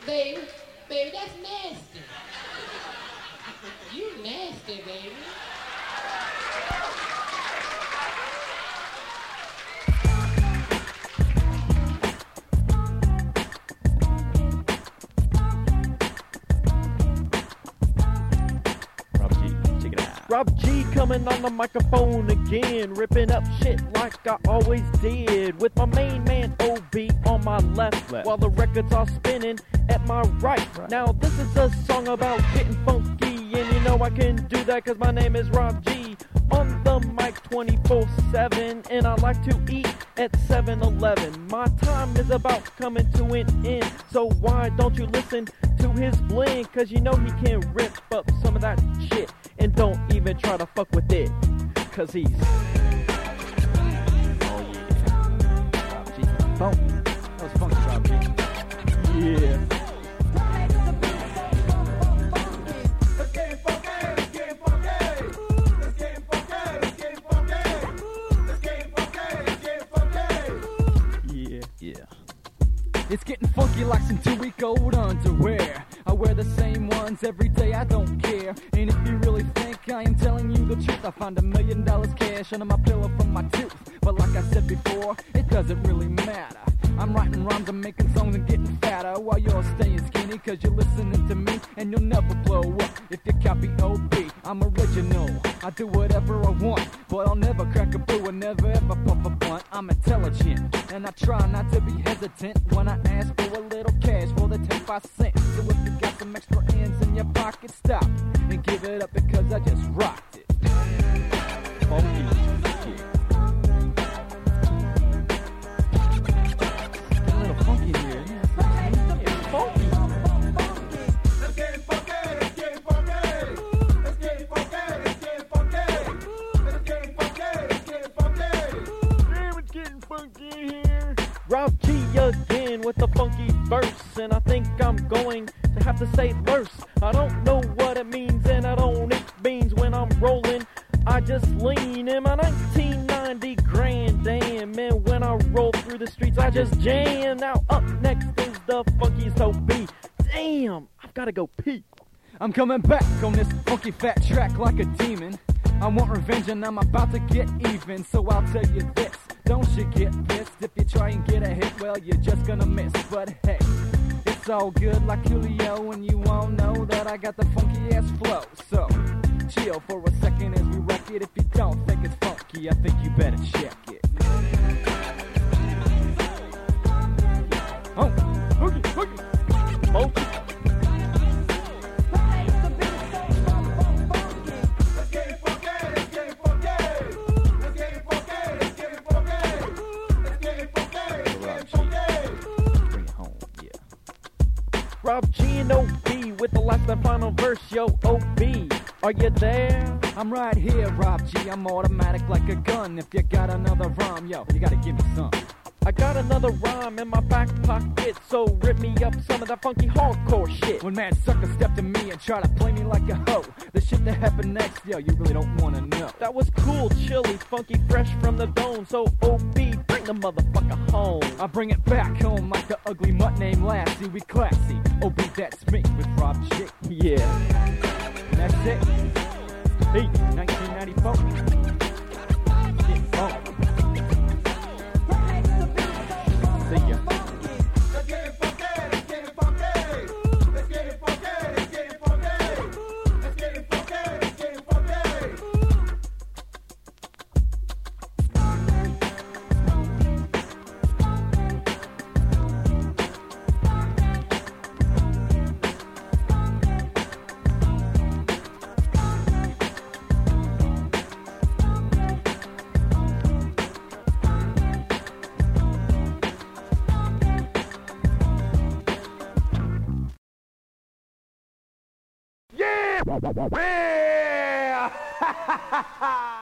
Baby, baby, that's nasty. You nasty, baby. Rob G coming on the microphone again, ripping up shit like I always did, with my main man OB on my left. While the records are spinning at my right. Now this is a song about getting funky, and you know I can do that cause my name is Rob G. On the mic 24/7, and I like to eat at 7-Eleven. My time is about coming to an end, so why don't you listen to his blend? Cause you know he can rip up some of that shit, and don't even try to fuck with it, cause he's... Oh yeah, Rob G. Funk. That was funky, Rob G. Yeah. It's getting funky like some 2-week-old underwear. I wear the same ones every day, I don't care. And if you really think I am telling you the truth, I find $1 million cash under my pillow from my tooth. But like I said before, it doesn't really matter. I'm writing rhymes, I'm making songs and getting fatter, while you're staying skinny cause you're listening to me, and you'll never blow up if you copy OB. I'm original, I do whatever I want, but I'll never crack a brew and never ever puff a blunt. I'm intelligent, and I try not to be hesitant when I ask for a little cash for the 10-5 cents. So if you got some extra ends in your pocket, stop and give it up because I just rocked it. Funky. Rob G again with the funky verse, and I think I'm going to have to say verse. I don't know what it means, and I don't eat beans when I'm rolling. I just lean in my 1990 Grand Am, and when I roll through the streets, I just jam. Now up next is the funkiest OB. Damn, I've gotta go pee. I'm coming back on this funky fat track like a demon. I want revenge and I'm about to get even, so I'll tell you this. Don't you get pissed if you try and get a hit, well, you're just gonna miss. But hey, it's all good like Coolio, and you all know that I got the funky ass flow. So, chill for a second as we wreck it. If you don't think it's funky, I think you better check it. Oh, hoogie, hoogie, funky. Rob G and OB with the last and final verse, yo, OB, are you there? I'm right here, Rob G, I'm automatic like a gun. If you got another rhyme, yo, you gotta give me some. I got another rhyme in my back pocket, so rip me up some of that funky hardcore shit. When mad suckers step to me and try to play me like a hoe, the shit that happened next, yo, you really don't wanna know. That was cool, chilly, funky, fresh from the dome, so OB, bring the motherfucker home. I bring it back home like the ugly mutt named Lassie. We classy, OB, that's me with Rob G. Yeah. And that's it. Hey, 1994. Get funk. See ya. Let's get it funky, let's get it funky. Let's get it funky, let's get it funky. Let's get it funky, let's get it funky. Yeah!